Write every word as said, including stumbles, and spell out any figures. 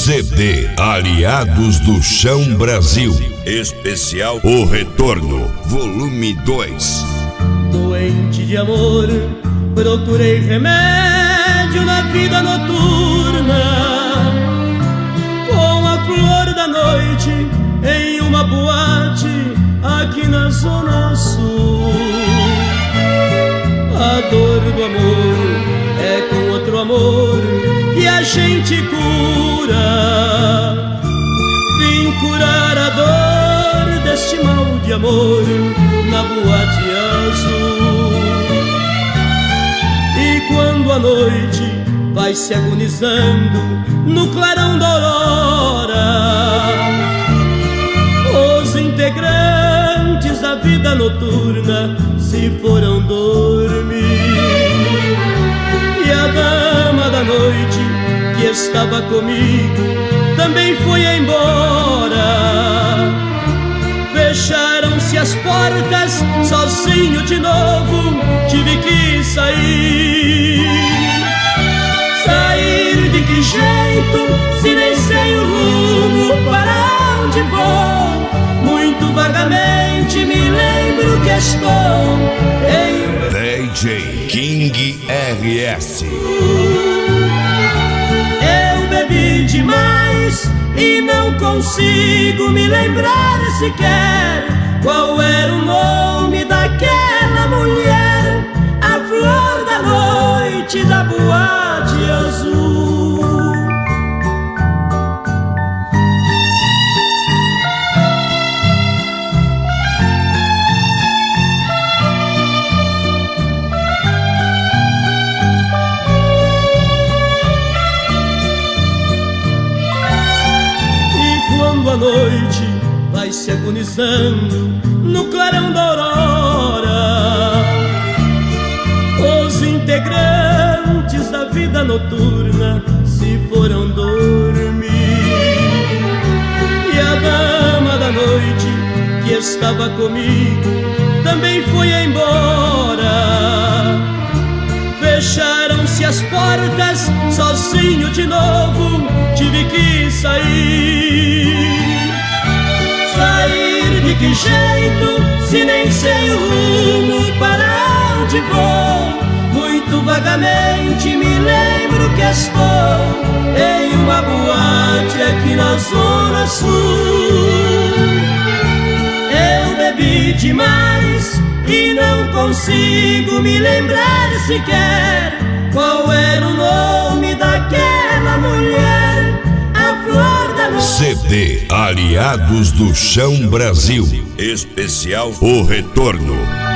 C D Aliados do Chão Brasil. Especial O Retorno, volume dois. Doente de amor, procurei remédio na vida noturna, com a flor da noite em uma boate aqui na Zona Sul. A dor do amor é com outro amor que a gente cura. Vim curar a dor deste mal de amor na boate azul. E quando a noite vai se agonizando no clarão da aurora, os integrantes da vida noturna se foram dormir. E a dama da noite que estava comigo também foi embora. Fecharam-se as portas, sozinho de novo tive que sair. Sair de que jeito, se nem sei o rumo para onde vou? Muito vagamente me lembro que estou em D J King R S. Eu bebi demais e não consigo me lembrar sequer qual era o nome daquela mulher, a flor da noite da boate azul. A noite vai se agonizando no clarão da aurora, os integrantes da vida noturna se foram dormir. E a dama da noite que estava comigo também foi embora. Fecharam-se as portas, sozinho de novo tive que sair. Sair de que jeito, se nem sei o rumo para onde vou? Muito vagamente me lembro que estou em uma boate aqui na Zona Sul. Eu bebi demais e não consigo me lembrar sequer qual era o nome daquela mulher, a flor da noite. C D Aliados do Chão Brasil. Especial O Retorno.